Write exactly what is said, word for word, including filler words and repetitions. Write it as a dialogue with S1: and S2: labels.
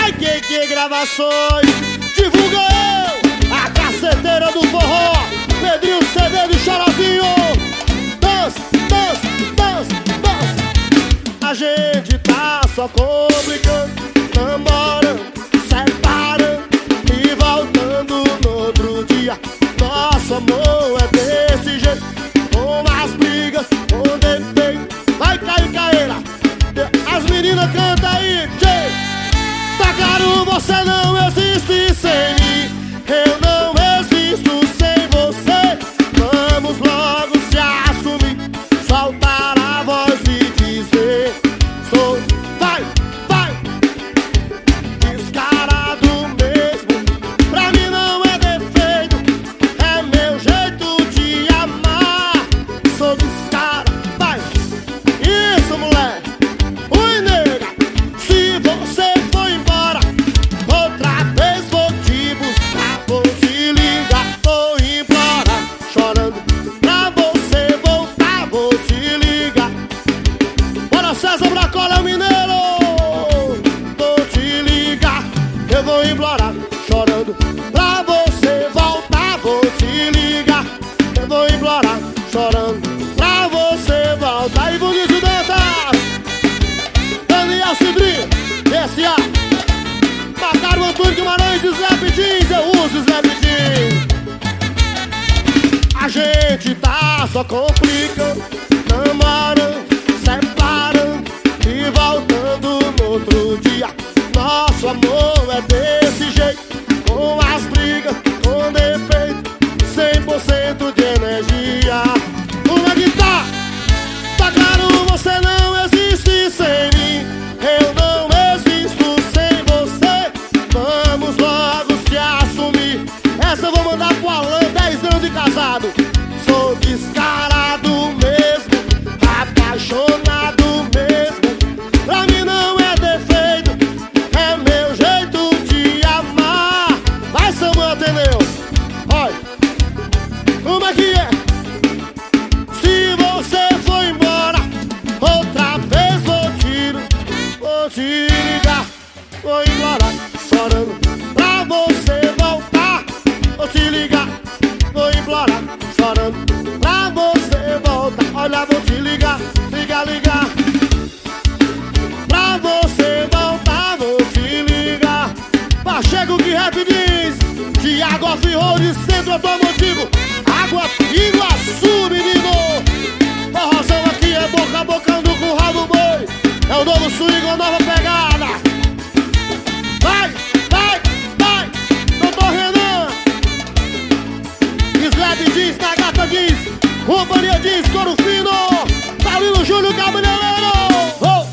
S1: K K Gravações, divulga eu, a caceteira do forró, Pedrinho C D do Chorozinho. Dança, dança, dança, dança. A gente tá só complicando, namorando, separando e voltando no outro dia. Nosso amor é desse jeito, com as brigas, com defeito. Vai cair, caeira. As meninas cantam aí, Jay. Tá claro, você não existe sem mim, eu não existo sem você. Vamos logo se assumir, soltar a voz e dizer: sou, vai, vai, descarado mesmo. Pra mim não é defeito, é meu jeito de amar. Sou descarado, vai, isso moleque. Ui, nega, se você for embora, outra vez vou te buscar. Vou te ligar, vou implorar, chorando pra você voltar. Vou te ligar. Bora, César Bracola, mineiro. Vou te ligar, eu vou implorar, chorando pra você voltar. Vou te ligar, eu vou implorar, chorando pra você voltar. E Vinícius Dantas, Daniel Cidrinho, S A, Macário Antônio Guimarães, Slap Jeans, eu uso Slap Jeans. A gente tá só complicando, namorando, separando e voltando no outro dia. Nosso amor é desse jeito, com as brigas, com defeito, cem por cento de energia. Uma guitarra, tá claro, você não existe sem mim, eu não existo sem você. Vamos logo se assumir. Essa eu vou mandar pro Alan, dez anos de casado. Sou descarado mesmo, apaixonado mesmo. Pra mim não é defeito, é meu jeito de amar. Vai, Samuel Ateneu, olha, como é que é? Se você for embora, outra vez vou te, vou te ligar, vou implorar, chorando pra você voltar. Vou te ligar, vou implorar, chorando pra você voltar. Olha, vou te ligar, ligar, ligar, pra você voltar. Vou te ligar. Pacheco que rap diz, Thiago Off-Road, Centro Automotivo, Água Iguaçu, menino. Forrozão aqui é boca a boca do curral do boi. É o novo swing, a nova pegada. Vai, vai, vai, doutor Renan. Slap diz, na gata diz, companhia diz, Coro Filho.